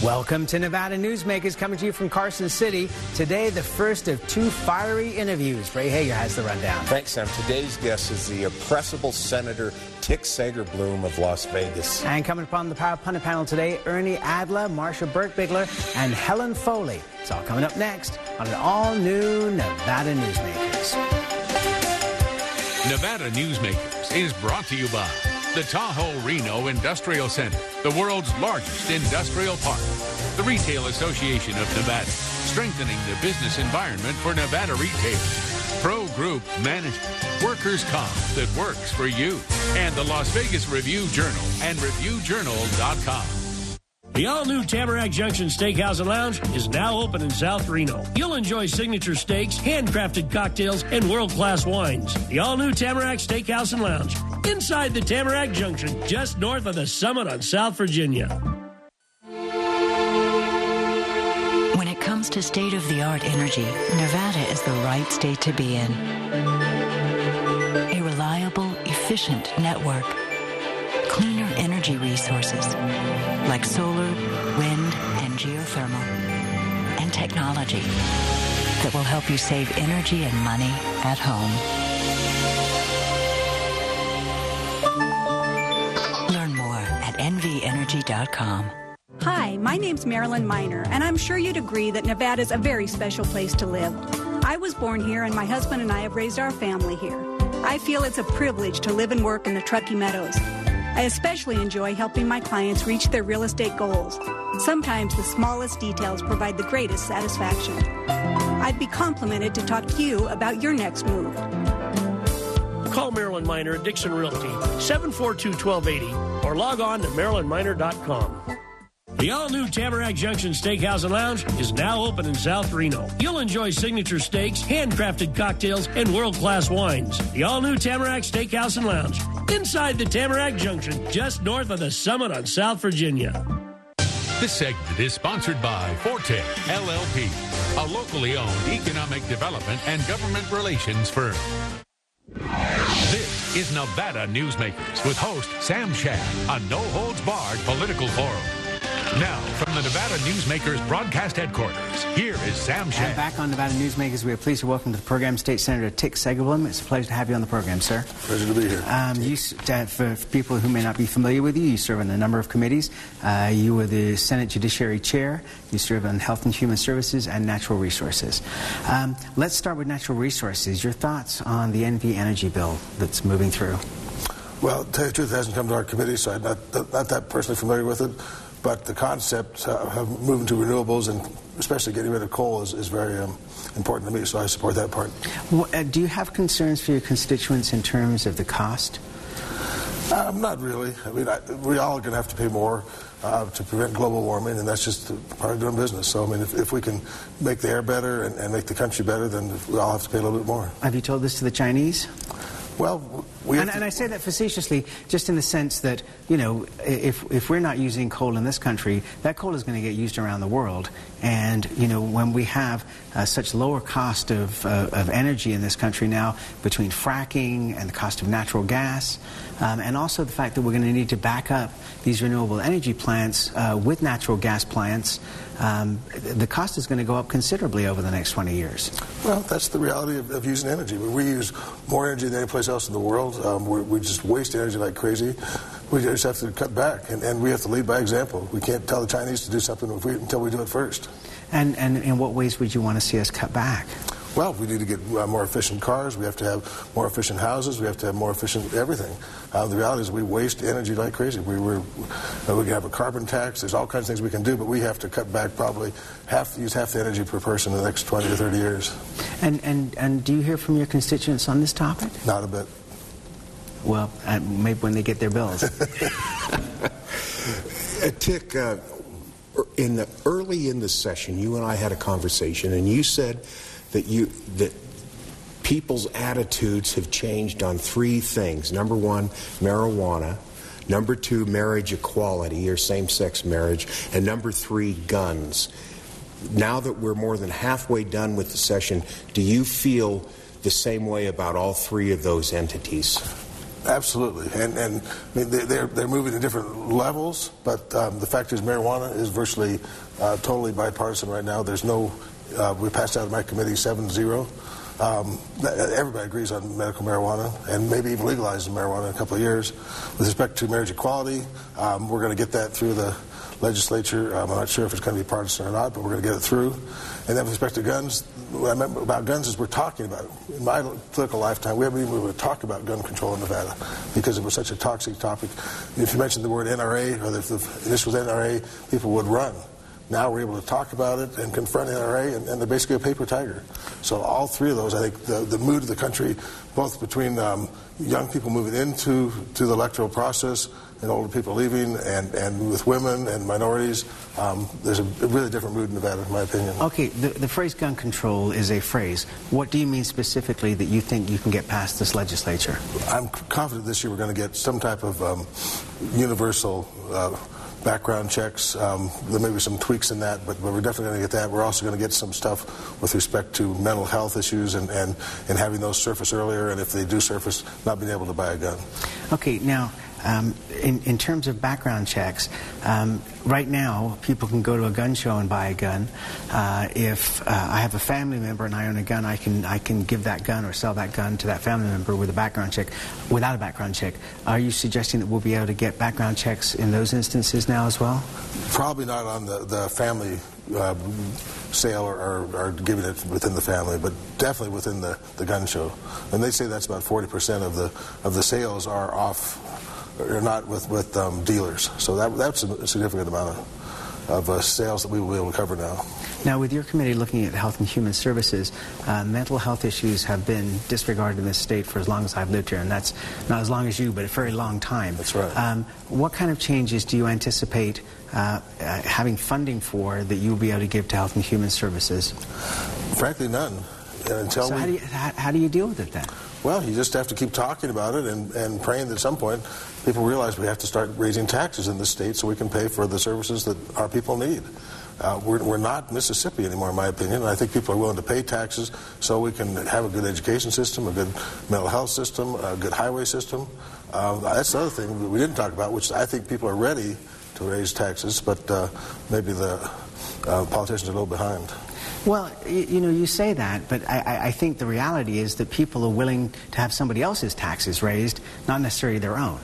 Welcome to Nevada Newsmakers, coming to you from Carson City. Today, the first of two fiery interviews. Ray Hager has the rundown. Thanks, Sam. Today's guest is the oppressible Senator Tick Sager-Bloom of Las Vegas. And coming upon the Power Pundit panel today, Ernie Adler, Marsha Burke-Bigler, and Helen Foley. It's all coming up next on an all-new Nevada Newsmakers. Nevada Newsmakers is brought to you by the Tahoe Reno Industrial Center, the world's largest industrial park. The Retail Association of Nevada, strengthening the business environment for Nevada retailers. Pro Group Management, workers' comp that works for you. And the Las Vegas Review-Journal and ReviewJournal.com. The all-new Tamarack Junction Steakhouse and Lounge is now open in South Reno. You'll enjoy signature steaks, handcrafted cocktails, and world-class wines. The all-new Tamarack Steakhouse and Lounge, inside the Tamarack Junction, just north of the Summit on South Virginia. When it comes to state-of-the-art energy, Nevada is the right state to be in. A reliable, efficient network. Cleaner energy resources like solar, wind, and geothermal, and technology that will help you save energy and money at home. Learn more at nvenergy.com. Hi, my name's Marilyn Miner, and I'm sure you'd agree that Nevada's a very special place to live. I was born here, and my husband and I have raised our family here. I feel it's a privilege to live and work in the Truckee Meadows. I especially enjoy helping my clients reach their real estate goals. Sometimes the smallest details provide the greatest satisfaction. I'd be complimented to talk to you about your next move. Call Marilyn Miner at Dixon Realty, 742-1280, or log on to marilynminer.com. The all-new Tamarack Junction Steakhouse and Lounge is now open in South Reno. You'll enjoy signature steaks, handcrafted cocktails, and world-class wines. The all-new Tamarack Steakhouse and Lounge, inside the Tamarack Junction, just north of the Summit on South Virginia. This segment is sponsored by Forte LLP, a locally owned economic development and government relations firm. This is Nevada Newsmakers with host Sam Shad, a no-holds-barred political forum. Now, from the Nevada Newsmakers broadcast headquarters, here is Sam Shad. And back on Nevada Newsmakers, we are pleased to welcome to the program State Senator Tick Sager-Bloom. It's a pleasure to have you on the program, sir. Pleasure to be here. For people who may not be familiar with you, you serve on a number of committees. You were the Senate Judiciary Chair. You serve on Health and Human Services and Natural Resources. Let's start with Natural Resources. Your thoughts on the NV Energy Bill that's moving through? Well, to tell you the truth, it hasn't come to our committee, so I'm not that personally familiar with it. But the concept of moving to renewables and especially getting rid of coal is very important to me, so I support that part. Do you have concerns for your constituents in terms of the cost? Not really. I mean, we all are going to have to pay more to prevent global warming, and that's just part of doing business. So, I mean, if we can make the air better and make the country better, then we all have to pay a little bit more. Have you told this to the Chinese? Well, and I say that facetiously, just in the sense that, you know, if we're not using coal in this country, that coal is going to get used around the world. And, you know, when we have such lower cost of energy in this country now, between fracking and the cost of natural gas, and also the fact that we're going to need to back up these renewable energy plants with natural gas plants, the cost is going to go up considerably over the next 20 years. Well, that's the reality of using energy. We use more energy than any place else in the world. We just waste energy like crazy. We just have to cut back, and we have to lead by example. We can't tell the Chinese to do something until we do it first. And in what ways would you want to see us cut back? Well, we need to get more efficient cars. We have to have more efficient houses. We have to have more efficient everything. The reality is we waste energy like crazy. We can have a carbon tax. There's all kinds of things we can do, but we have to cut back probably use half the energy per person in the next 20 to 30 years. And do you hear from your constituents on this topic? Not a bit. Well, maybe when they get their bills. Tick, early in the session, you and I had a conversation, and you said that people's attitudes have changed on three things. Number one, marijuana. Number two, marriage equality or same-sex marriage. And number three, guns. Now that we're more than halfway done with the session, do you feel the same way about all three of those entities? Absolutely, and I mean, they're moving to different levels, but the fact is marijuana is virtually totally bipartisan right now. There's no, we passed out of my committee 7-0. Everybody agrees on medical marijuana and maybe even legalizing marijuana in a couple of years. With respect to marriage equality, we're going to get that through the legislature. I'm not sure if it's going to be partisan or not, but we're going to get it through. And then with respect to guns, what I meant about guns is we're talking about it. In my political lifetime, we haven't even been able to talk about gun control in Nevada because it was such a toxic topic. If you mentioned the word NRA or if the initials NRA, people would run. Now we're able to talk about it and confront NRA, and they're basically a paper tiger. So all three of those, I think, the mood of the country, both between young people moving into the electoral process and older people leaving, and with women and minorities, there's a really different mood in Nevada, in my opinion. Okay, the phrase gun control is a phrase. What do you mean specifically that you think you can get past this legislature? I'm confident this year we're going to get some type of universal background checks. There may be some tweaks in that, but we're definitely going to get that. We're also going to get some stuff with respect to mental health issues and having those surface earlier, and if they do surface, not being able to buy a gun. Okay, now, in terms of background checks, right now people can go to a gun show and buy a gun. If I have a family member and I own a gun, I can give that gun or sell that gun to that family member with a background check, without a background check. Are you suggesting that we'll be able to get background checks in those instances now as well? Probably not on the family sale or giving it within the family, but definitely within the gun show. And they say that's about 40% of the sales are off. Or not with dealers. So that's a significant amount of sales that we will be able to cover now. Now, with your committee looking at Health and Human Services, mental health issues have been disregarded in this state for as long as I've lived here, and that's not as long as you, but a very long time. That's right. What kind of changes do you anticipate having funding for that you'll be able to give to Health and Human Services? Frankly, none. So how do you deal with it then? Well, you just have to keep talking about it and praying that at some point people realize we have to start raising taxes in this state so we can pay for the services that our people need. We're not Mississippi anymore, in my opinion, and I think people are willing to pay taxes so we can have a good education system, a good mental health system, a good highway system. That's the other thing we didn't talk about, which I think people are ready to raise taxes, but maybe the politicians are a little behind. Well, you say that, but I think the reality is that people are willing to have somebody else's taxes raised, not necessarily their own.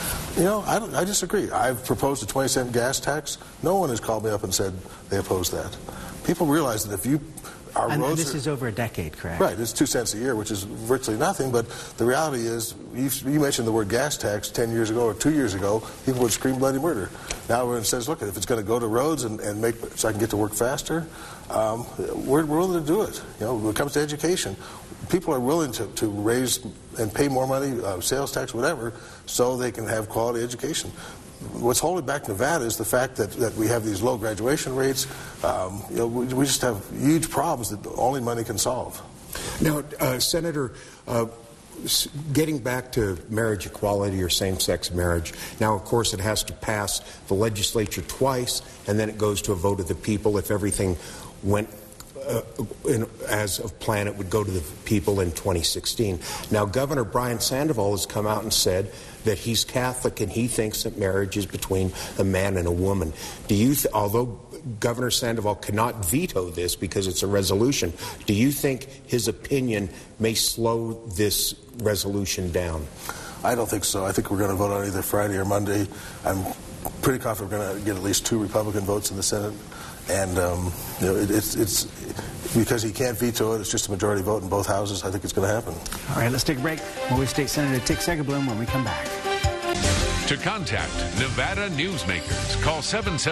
I disagree. I've proposed a 20-cent gas tax. No one has called me up and said they oppose that. People realize that if you... And this is over a decade, correct? Right. It's 2 cents a year, which is virtually nothing. But the reality is, you mentioned the word gas tax 10 years ago or 2 years ago, people would scream bloody murder. Now everyone says, look, if it's going to go to roads and make so I can get to work faster, we're willing to do it. When it comes to education, people are willing to raise and pay more money, sales tax, whatever, so they can have quality education. What's holding back Nevada is the fact that we have these low graduation rates. We just have huge problems that only money can solve. Now, Senator, getting back to marriage equality or same-sex marriage, now, of course, it has to pass the legislature twice, and then it goes to a vote of the people. If everything went as of plan, it would go to the people in 2016. Now, Governor Brian Sandoval has come out and said that he's Catholic and he thinks that marriage is between a man and a woman. Do you, although Governor Sandoval cannot veto this because it's a resolution, do you think his opinion may slow this resolution down? I don't think so. I think we're going to vote on either Friday or Monday. I'm pretty confident we're going to get at least 2 Republican votes in the Senate. And, it's because he can't veto it, it's just a majority vote in both houses. I think it's going to happen. All right, let's take a break. We'll State Senator Tick Segerblum when we come back. To contact Nevada Newsmakers, call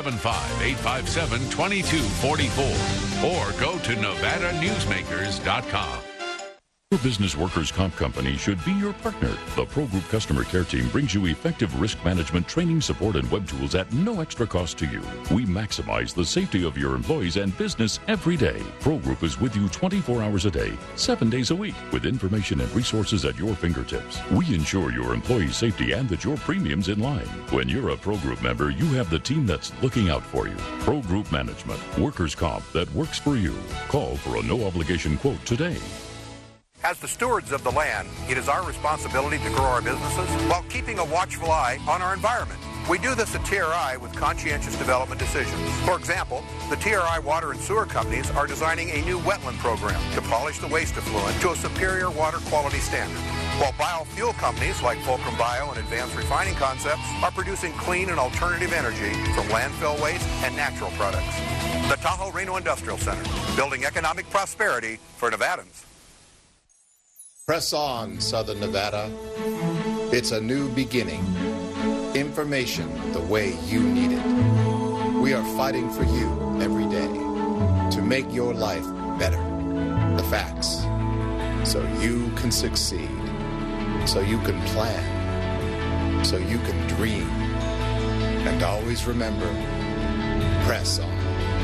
775-857-2244 or go to NevadaNewsmakers.com. Your business workers' comp company should be your partner. The Pro Group Customer Care Team brings you effective risk management, training, support, and web tools at no extra cost to you. We maximize the safety of your employees and business every day. Pro Group is with you 24 hours a day, 7 days a week, with information and resources at your fingertips. We ensure your employees' safety and that your premium's in line. When you're a Pro Group member, you have the team that's looking out for you. Pro Group Management, workers' comp that works for you. Call for a no-obligation quote today. As the stewards of the land, it is our responsibility to grow our businesses while keeping a watchful eye on our environment. We do this at TRI with conscientious development decisions. For example, the TRI water and sewer companies are designing a new wetland program to polish the waste effluent to a superior water quality standard, while biofuel companies like Fulcrum Bio and Advanced Refining Concepts are producing clean and alternative energy from landfill waste and natural products. The Tahoe Reno Industrial Center, building economic prosperity for Nevadans. Press on, Southern Nevada. It's a new beginning. Information the way you need it. We are fighting for you every day to make your life better. The facts, so you can succeed, so you can plan, so you can dream. And always remember, press on.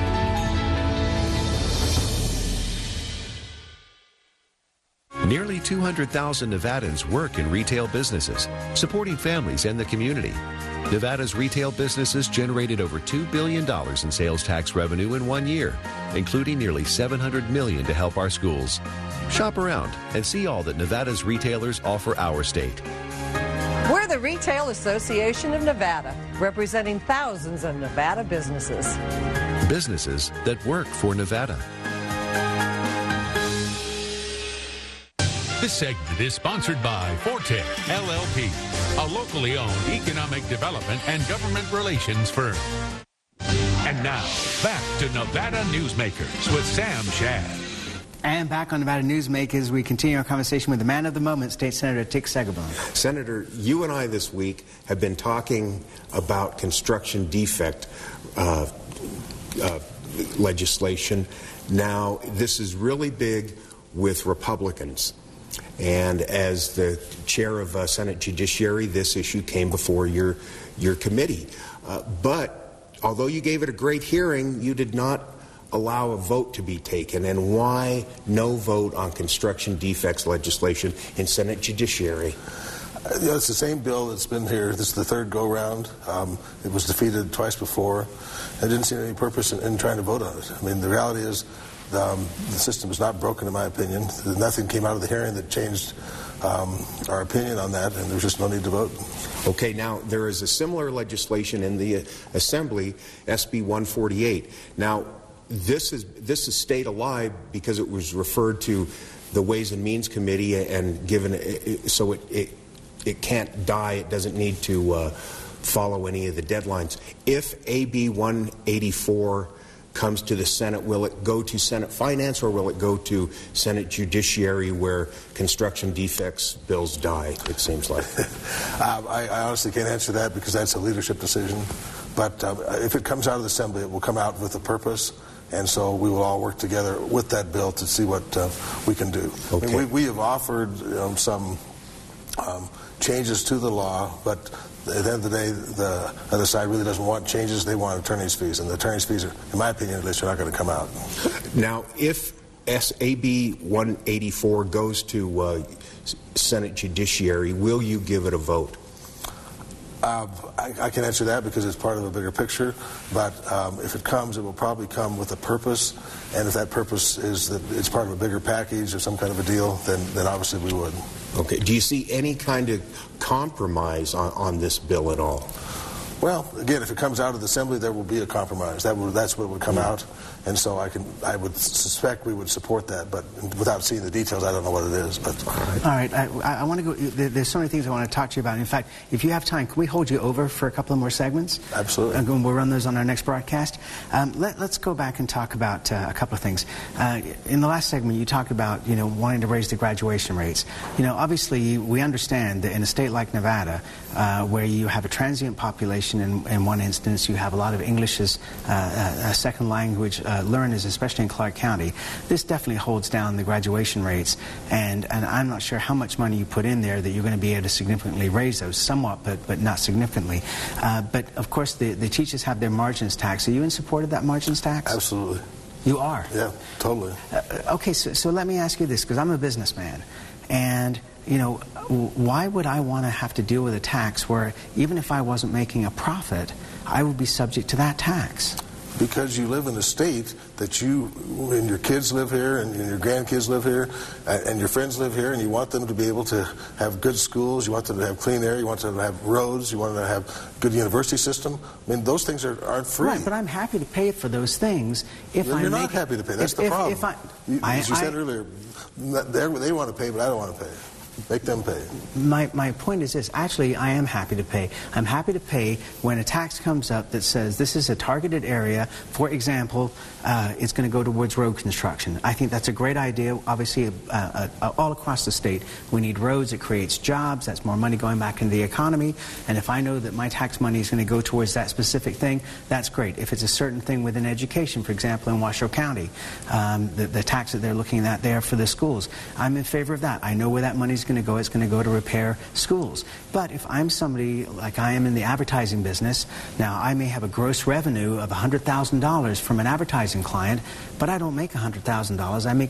Nearly 200,000 Nevadans work in retail businesses, supporting families and the community. Nevada's retail businesses generated over $2 billion in sales tax revenue in 1 year, including nearly $700 million to help our schools. Shop around and see all that Nevada's retailers offer our state. We're the Retail Association of Nevada, representing thousands of Nevada businesses. Businesses that work for Nevada. This segment is sponsored by Forte LLP, a locally owned economic development and government relations firm. And now, back to Nevada Newsmakers with Sam Shad. And back on Nevada Newsmakers, we continue our conversation with the man of the moment, State Senator Dick Segebohm. Senator, you and I this week have been talking about construction defect legislation. Now, this is really big with Republicans. And as the chair of Senate Judiciary, this issue came before your committee. But although you gave it a great hearing, you did not allow a vote to be taken. And why no vote on construction defects legislation in Senate Judiciary? It's the same bill that's been here. This is the third go-round. It was defeated twice before. I didn't see any purpose in trying to vote on it. I mean, the reality is the system is not broken, in my opinion. Nothing came out of the hearing that changed our opinion on that, and there's just no need to vote. Okay, now there is a similar legislation in the Assembly, SB 148. Now, this is stayed alive because it was referred to the Ways and Means Committee and given so it can't die. It doesn't need to follow any of the deadlines. If AB 184 comes to the Senate, will it go to Senate Finance or will it go to Senate Judiciary where construction defects bills die, it seems like? I honestly can't answer that because that's a leadership decision. But if it comes out of the Assembly, it will come out with a purpose. And so we will all work together with that bill to see what we can do. Okay. I mean, we have offered some changes to the law, but at the end of the day, the other side really doesn't want changes. They want attorney's fees, and the attorney's fees are, in my opinion at least, are not going to come out. Now, if SAB 184 goes to Senate Judiciary, will you give it a vote? I can answer that because it's part of a bigger picture, but if it comes, it will probably come with a purpose, and if that purpose is that it's part of a bigger package or some kind of a deal, then obviously we would. Okay. Do you see any kind of compromise on this bill at all? Well, again, if it comes out of the Assembly, there will be a compromise. That's what would come out, and so I would suspect we would support that, but without seeing the details, I don't know what it is. But all right, I want to go. There's so many things I want to talk to you about. In fact, if you have time, can we hold you over for a couple of more segments? Absolutely. And we'll run those on our next broadcast. Let's go back and talk about a couple of things. In the last segment, you talked about wanting to raise the graduation rates. Obviously, we understand that in a state like Nevada, where you have a transient population. In one instance, you have a lot of English as a second language learners, especially in Clark County. This definitely holds down the graduation rates, and I'm not sure how much money you put in there that you're going to be able to significantly raise those, somewhat, but not significantly. But, of course, the teachers have their margins tax. Are you in support of that margins tax? Absolutely. You are? Yeah, totally. Okay, so let me ask you this, because I'm a businessman, and why would I want to have to deal with a tax where even if I wasn't making a profit, I would be subject to that tax? because you live in a state that you and your kids live here and your grandkids live here and your friends live here, and you want them to be able to have good schools, you want them to have clean air, you want them to have roads, you want them to have good university system. I mean, those things aren't free. Right, but I'm happy to pay for those things if You're not happy to pay. That's the problem. As you said earlier, they want to pay, but I don't want to pay. Make them pay. My point is this. Actually, I am happy to pay. I'm happy to pay when a tax comes up that says this is a targeted area. For example, it's going to go towards road construction. I think that's a great idea. Obviously, all across the state, we need roads. It creates jobs. That's more money going back into the economy. And if I know that my tax money is going to go towards that specific thing, that's great. If it's a certain thing within education, for example, in Washoe County, the tax that they're looking at there for the schools, I'm in favor of that. I know where that money is going to go. It's going to go to repair schools. But if I'm somebody like I am in the advertising business, now I may have a gross revenue of $100,000 from an advertising client, but I don't make $100,000. I make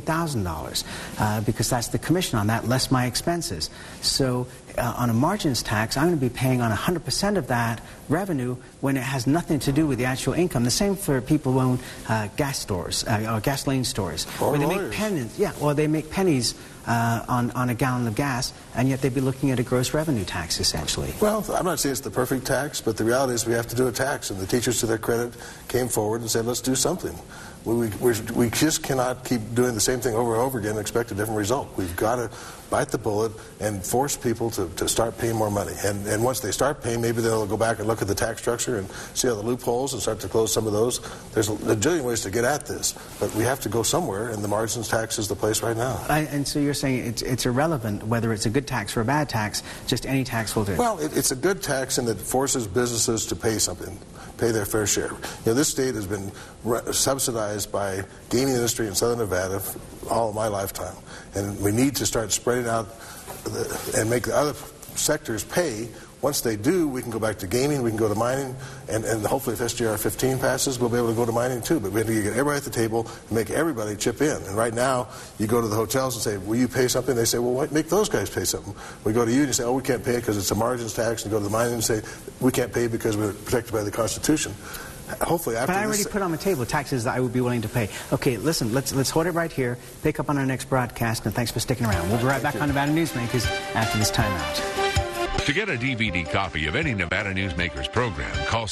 $15,000 because that's the commission on that, less my expenses. So on a margins tax, I'm going to be paying on 100% of that revenue when it has nothing to do with the actual income. The same for people who own gas stores or gasoline stores. Or where they lawyers. make pennies. Yeah, or they make pennies on a gallon of gas, and yet they'd be looking at a gross revenue tax, essentially. Well, I'm not saying it's the perfect tax, but the reality is we have to do a tax, and the teachers, to their credit, came forward and said, let's do something. We just cannot keep doing the same thing over and over again and expect a different result. We've got to bite the bullet and force people to start paying more money. And once they start paying, maybe they'll go back and look at the tax structure and see all the loopholes and start to close some of those. There's a jillion ways to get at this, but we have to go somewhere, and the margins tax is the place right now. And so you're saying it's irrelevant whether it's a good tax or a bad tax, just any tax will do. Well, it's a good tax in that it forces businesses to pay something, pay their fair share. You know, this state has been subsidized by gaming industry in Southern Nevada all of my lifetime, and we need to start spreading out and make the other sectors pay. Once they do, we can go back to gaming, we can go to mining, and hopefully if SGR 15 passes, we'll be able to go to mining too. But we have to get everybody at the table and make everybody chip in. And right now, you go to the hotels and say, will you pay something? They say, well, make those guys pay something. We go to you and you say, oh, we can't pay it because it's a margins tax. And go to the mining and say, we can't pay because we're protected by the Constitution. Hopefully after But I already put on the table taxes that I would be willing to pay. Okay, listen, let's hold it right here, pick up on our next broadcast, and thanks for sticking around. We'll be right back on Nevada Newsmakers after this timeout. To get a DVD copy of any Nevada Newsmakers program, call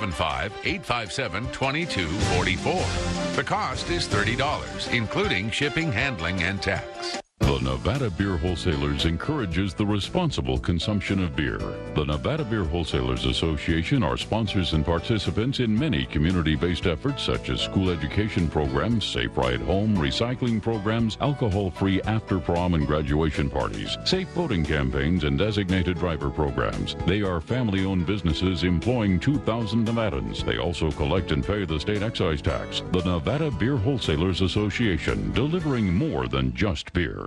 775-857-2244. The cost is $30, including shipping, handling, and tax. The Nevada Beer Wholesalers encourages the responsible consumption of beer. The Nevada Beer Wholesalers Association are sponsors and participants in many community-based efforts such as school education programs, Safe Ride Home, recycling programs, alcohol-free after-prom and graduation parties, safe boating campaigns, and designated driver programs. They are family-owned businesses employing 2,000 Nevadans. They also collect and pay the state excise tax. The Nevada Beer Wholesalers Association, delivering more than just beer.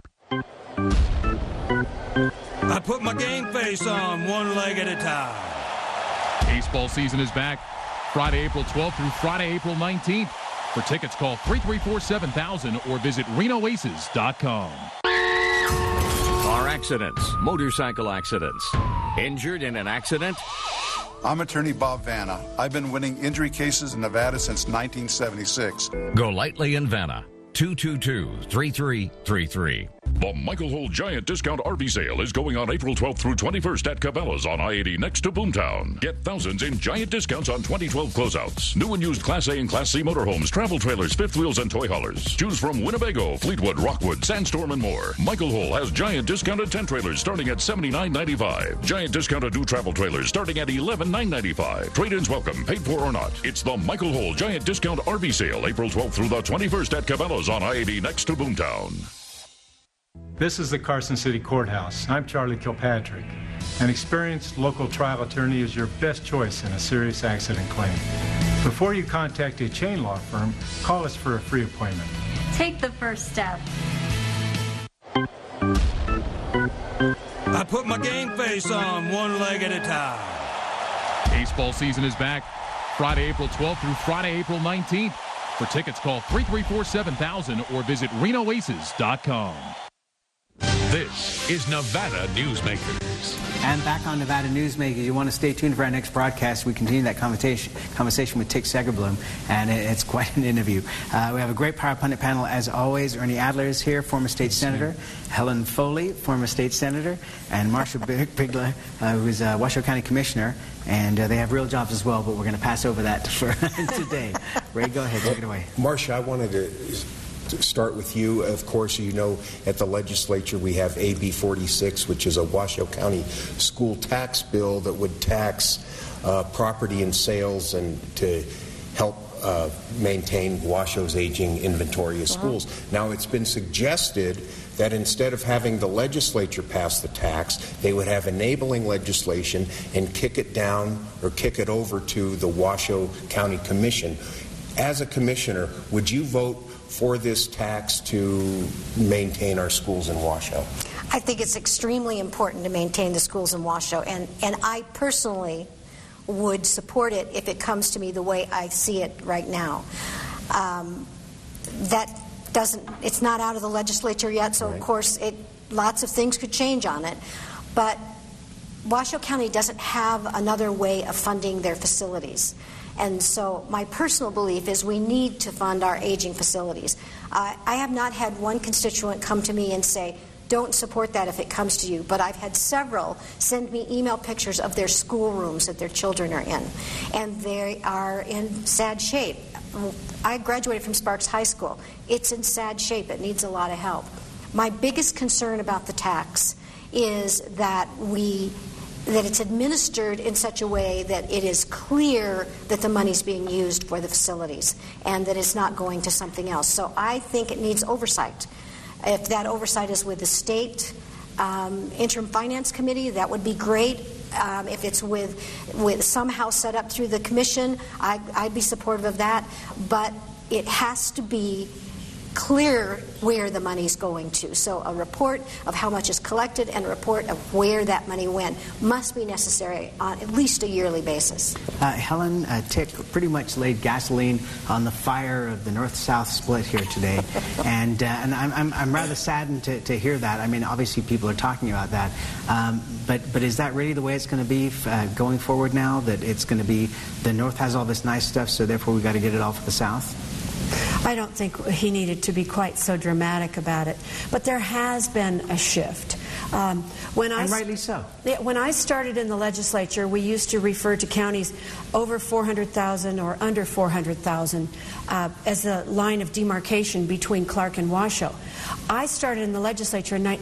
I put my game face on one leg at a time. Baseball season is back Friday, April 12th through Friday, April 19th. For tickets, call 334-7000 or visit RenoAces.com. Car accidents, motorcycle accidents. Injured in an accident? I'm attorney Bob Vanna. I've been winning injury cases in Nevada since 1976. Go lightly in Vanna. 222-3333. The Michael Hull Giant Discount RV Sale is going on April 12th through 21st at Cabela's on I-80 next to Boomtown. Get thousands in giant discounts on 2012 closeouts. New and used Class A and Class C motorhomes, travel trailers, fifth wheels, and toy haulers. Choose from Winnebago, Fleetwood, Rockwood, Sandstorm, and more. Michael Hull has giant discounted tent trailers starting at $79.95. Giant discounted new travel trailers starting at $11,995. Trade-ins welcome, paid for or not. It's the Michael Hull Giant Discount RV Sale, April 12th through the 21st at Cabela's on I-80 next to Boomtown. This is the Carson City Courthouse. I'm Charlie Kilpatrick. An experienced local trial attorney is your best choice in a serious accident claim. Before you contact a chain law firm, call us for a free appointment. Take the first step. I put my game face on one leg at a time. Baseball season is back Friday, April 12th through Friday, April 19th. For tickets, call 334-7000 or visit RenoAces.com. This is Nevada Newsmakers. And back on Nevada Newsmakers, you want to stay tuned for our next broadcast. We continue that conversation with Tick Segerblom, and it's quite an interview. We have a great Power Pundit panel as always. Ernie Adler is here, former state senator. Helen Foley, former state senator. And Marcia Bigler, who's a Washoe County commissioner. And they have real jobs as well, but we're going to pass over that for today. Ray, go ahead. Take it away. Marcia, I wanted to start with you. Of course, you know, at the legislature we have AB 46, which is a Washoe County school tax bill that would tax property and sales and to help maintain Washoe's aging inventory of schools. Now, it's been suggested that instead of having the legislature pass the tax, they would have enabling legislation and kick it down or kick it over to the Washoe County Commission. As a commissioner, would you vote for this tax to maintain our schools in Washoe? I think it's extremely important to maintain the schools in Washoe, and I personally would support it if it comes to me the way I see it right now. It's not out of the legislature yet, so of course lots of things could change on it, but Washoe County doesn't have another way of funding their facilities. And so my personal belief is we need to fund our aging facilities. I have not had one constituent come to me and say, don't support that if it comes to you, but I've had several send me email pictures of their schoolrooms that their children are in, and they are in sad shape. I graduated from Sparks High School. It's in sad shape. It needs a lot of help. My biggest concern about the tax is that it's administered in such a way that it is clear that the money's being used for the facilities and that it's not going to something else. So I think it needs oversight. If that oversight is with the state interim finance committee, that would be great. If it's with somehow set up through the commission, I'd be supportive of that. But it has to be clear where the money's going to. So a report of how much is collected and a report of where that money went must be necessary on at least a yearly basis. Helen, Tick pretty much laid gasoline on the fire of the north-south split here today, and I'm rather saddened to hear that. I mean, obviously people are talking about that, but is that really the way it's going to be going forward now, that it's going to be the north has all this nice stuff, so therefore we've got to get it all for the south? I don't think he needed to be quite so dramatic about it. But there has been a shift. And rightly so. When I started in the legislature, we used to refer to counties over 400,000 or under 400,000 as a line of demarcation between Clark and Washoe. I started in the legislature in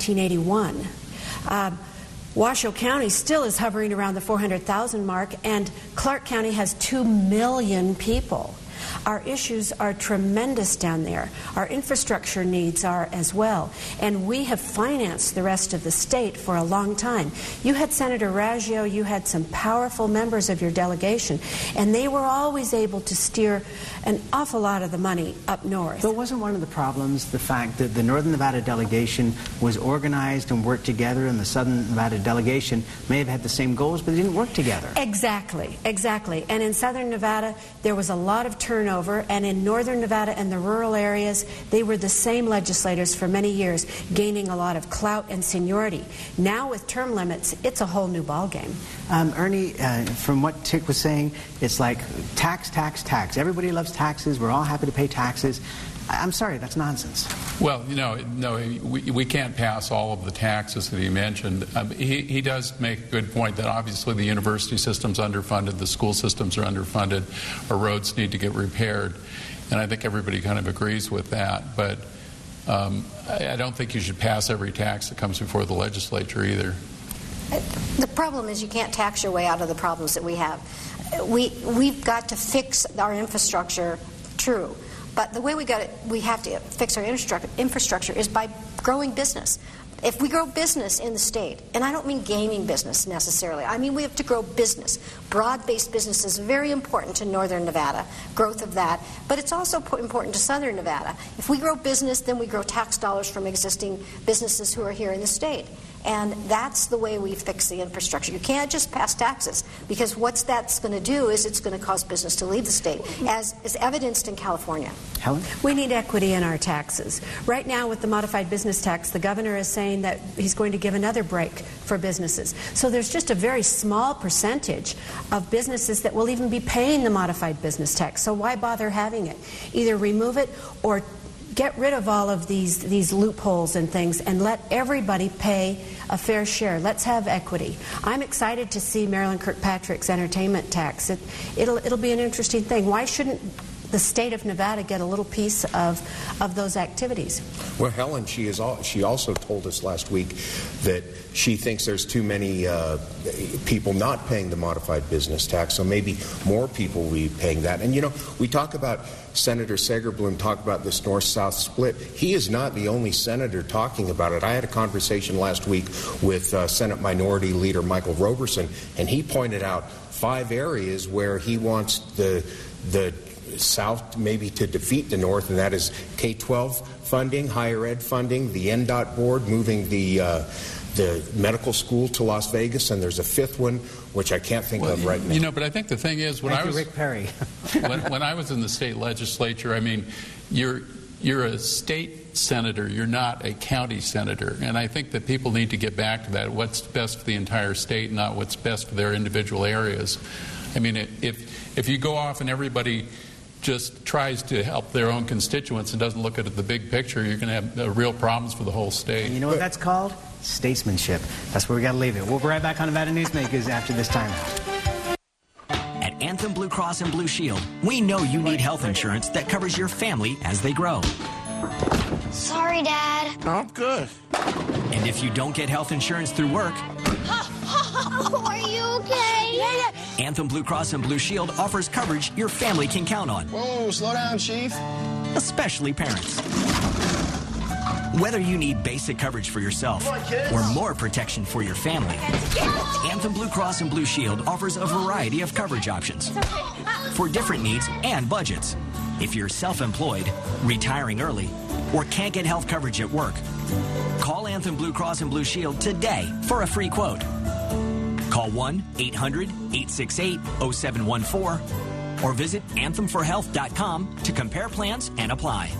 1981. Washoe County still is hovering around the 400,000 mark, and Clark County has 2 million people. Our issues are tremendous down there. Our infrastructure needs are as well. And we have financed the rest of the state for a long time. You had Senator Raggio, you had some powerful members of your delegation, and they were always able to steer an awful lot of the money up north. But wasn't one of the problems the fact that the Northern Nevada delegation was organized and worked together, and the Southern Nevada delegation may have had the same goals, but they didn't work together? Exactly, exactly. And in Southern Nevada, there was a lot of turnover, and in Northern Nevada and the rural areas, they were the same legislators for many years, gaining a lot of clout and seniority. Now with term limits, it's a whole new ballgame. Ernie, from what Tick was saying, it's like tax, tax, tax. Everybody loves taxes. We're all happy to pay taxes. I'm sorry, that's nonsense. Well, no, we can't pass all of the taxes that he mentioned. He does make a good point that obviously the university system's underfunded, the school systems are underfunded, our roads need to get repaired, and I think everybody kind of agrees with that. But I don't think you should pass every tax that comes before the legislature either. The problem is you can't tax your way out of the problems that we have. We've got to fix our infrastructure, true. But the way we have to fix our infrastructure is by growing business. If we grow business in the state, and I don't mean gaming business necessarily, I mean we have to grow business. Broad-based business is very important to Northern Nevada, growth of that, but it's also important to Southern Nevada. If we grow business, then we grow tax dollars from existing businesses who are here in the state. And that's the way we fix the infrastructure. You can't just pass taxes, because what that's going to do is it's going to cause business to leave the state, as is evidenced in California. Helen? We need equity in our taxes. Right now with the modified business tax, the governor is saying that he's going to give another break for businesses. So there's just a very small percentage of businesses that will even be paying the modified business tax. So why bother having it? Either remove it or get rid of all of these loopholes and things and let everybody pay a fair share. Let's have equity. I'm excited to see Marilyn Kirkpatrick's entertainment tax. It'll be an interesting thing. Why shouldn't the state of Nevada get a little piece of those activities? Well, Helen, she also told us last week that she thinks there's too many people not paying the modified business tax, so maybe more people will be paying that. And, you know, we talk about Senator Segerblum talk about this north-south split. He is not the only senator talking about it. I had a conversation last week with Senate Minority Leader Michael Roberson, and he pointed out 5 areas where he wants the South maybe to defeat the North, and that is K-12 funding, higher ed funding, the NDOT board moving the medical school to Las Vegas, and there's a 5th one which I can't think of right now. You know, but I think the thing is, when Rick Perry. when I was in the state legislature, I mean, you're a state senator, you're not a county senator, and I think that people need to get back to that. What's best for the entire state, not what's best for their individual areas. I mean, if you go off and everybody just tries to help their own constituents and doesn't look at the big picture, you're going to have real problems for the whole state. And you know what that's called? Statesmanship. That's where we got to leave it. We'll be right back on Nevada Newsmakers after this timeout. At Anthem Blue Cross and Blue Shield, we know you need health insurance that covers your family as they grow. Sorry, Dad. I'm good. And if you don't get health insurance through work... Are you okay? Yeah. Anthem Blue Cross and Blue Shield offers coverage your family can count on. Whoa, slow down, Chief. Especially parents. Whether you need basic coverage for yourself or more protection for your family, Anthem Blue Cross and Blue Shield offers a variety of coverage options for different needs and budgets. If you're self-employed, retiring early, or can't get health coverage at work, call Anthem Blue Cross and Blue Shield today for a free quote. Call 1-800-868-0714 or visit anthemforhealth.com to compare plans and apply.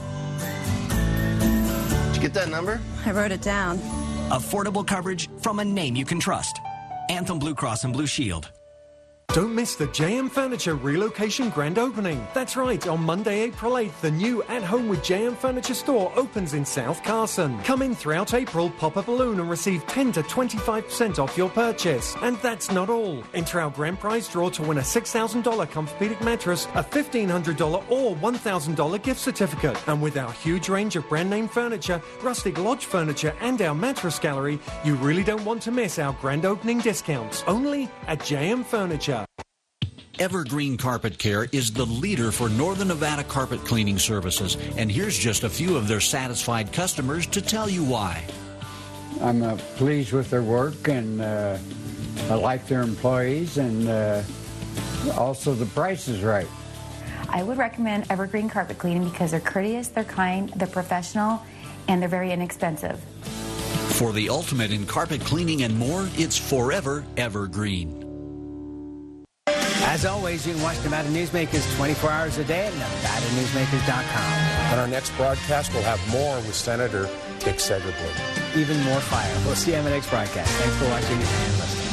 Did you get that number? I wrote it down. Affordable coverage from a name you can trust. Anthem Blue Cross and Blue Shield. Don't miss the JM Furniture relocation grand opening. That's right, on Monday, April 8th, the new At Home with JM Furniture store opens in South Carson. Come in throughout April, pop a balloon and receive 10 to 25% off your purchase. And that's not all. Enter our grand prize draw to win a $6,000 Comfort mattress, a $1,500 or $1,000 gift certificate. And with our huge range of brand name furniture, rustic lodge furniture and our mattress gallery, you really don't want to miss our grand opening discounts. Only at JM Furniture. Evergreen Carpet Care is the leader for Northern Nevada carpet cleaning services, and here's just a few of their satisfied customers to tell you why. I'm pleased with their work, and I like their employees, and also the price is right. I would recommend Evergreen Carpet Cleaning because they're courteous, they're kind, they're professional, and they're very inexpensive. For the ultimate in carpet cleaning and more, it's forever Evergreen. As always, you can watch Nevada Newsmakers 24 hours a day at NevadaNewsmakers.com. On our next broadcast, we'll have more with Senator Dick Segerblum. Even more fire. We'll see you on the next broadcast. Thanks for watching and listening.